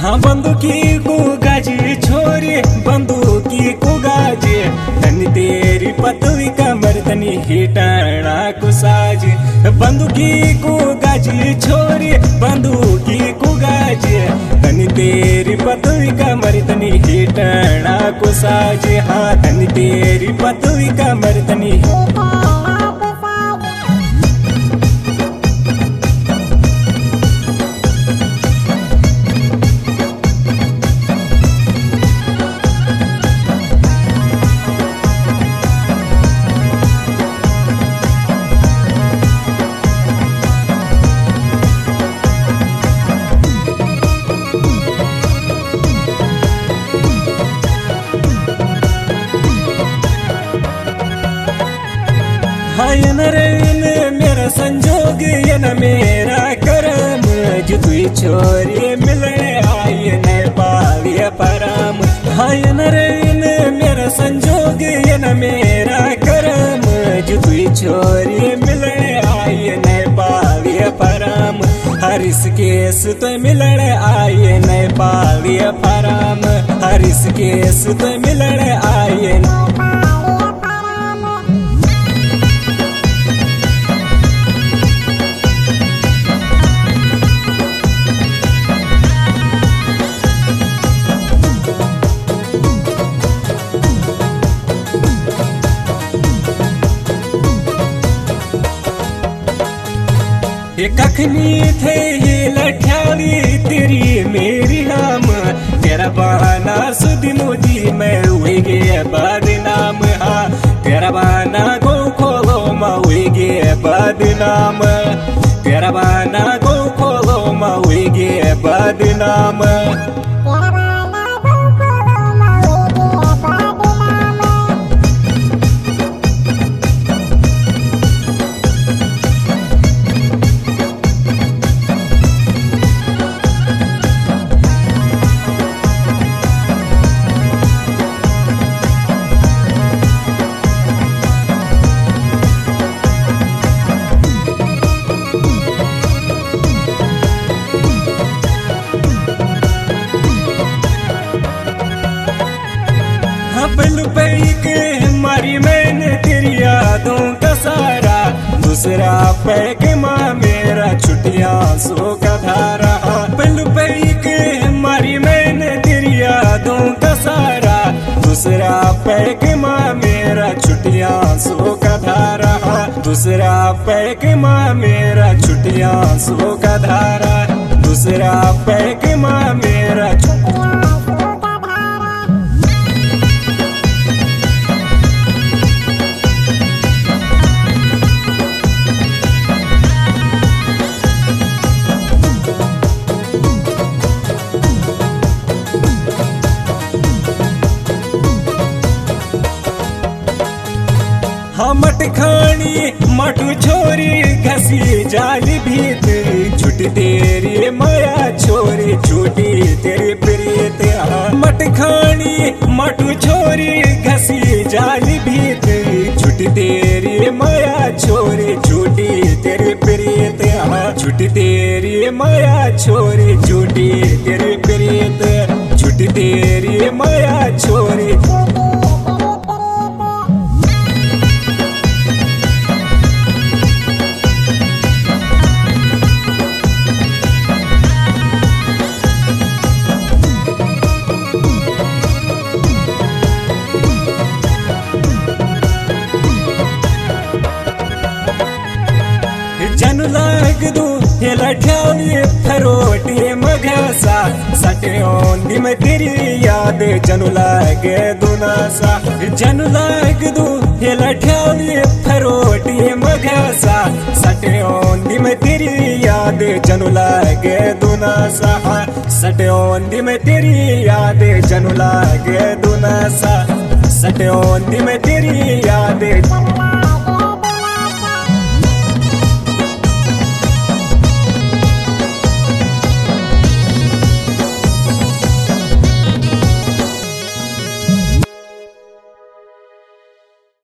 हाँ बंदूकी को गाजी छोरी बंदूकी को गाजी तनी तेरी पतली कमर तनी हिटाना को साज बंदूकी को गाजी छोरी बंदूकी को गाजी तनी तेरी पतली कमर तनी हिटाना को साज हाँ तनी तेरी पतली कमर तनी हायन रेन मेरा संजोग ये न मेरा करम जो तुई छोरी मिलने आई न पालिया परम हायन रेन मेरा संजोग ये न मेरा करम जो तुई छोरी मिलने आई न पालिया परम हरिस केस तो मिलने आई न पालिया परम हरिस केस तो मिलने आई कखनी थे ये लठ्याली तेरी मेरी नाम तेरा बहाना सुधी मोदी मैं हुए गे बदनाम हाँ तेरा बहाना को खोलो मैं हुए गे बदनाम तेरा बहाना को खोलो मैं हुए गे बदनाम मारी मैंने तेरी यादों का सारा दूसरा पैक माँ मेरा छुट्टियां सो का धारा पल पैक मारी मैंने तेरी यादों का सारा दूसरा पैक माँ मेरा छुट्टियां सो का धारा दूसरा पैक माँ मेरा छुट्टियां सो का धारा दूसरा पैक माँ मेरा मट खानी मटू छोरी घसी जाली भीत झूठी तेरी माया छोरी झूठी तेरी प्रीत मट खानी मटू छोरी घसी जाली भीत झूठी तेरी माया छोरी झूठी तेरी प्रीत झूठी तेरी माया छोरी झूठी तेरी प्रीत झूठी तेरी माया छोरी जनु लाग दू ये लठ्याली फरोटी मघसा सटे ओंदी में तेरी याद जनु लाग दू नासा जनु लाग दू ये लठ्याली फरोटी मघसा सटे ओंदी में तेरी याद जनु लाग दू नासा सटे ओंदी में तेरी याद जनु लाग दू नासा सटे ओंदी में तेरी याद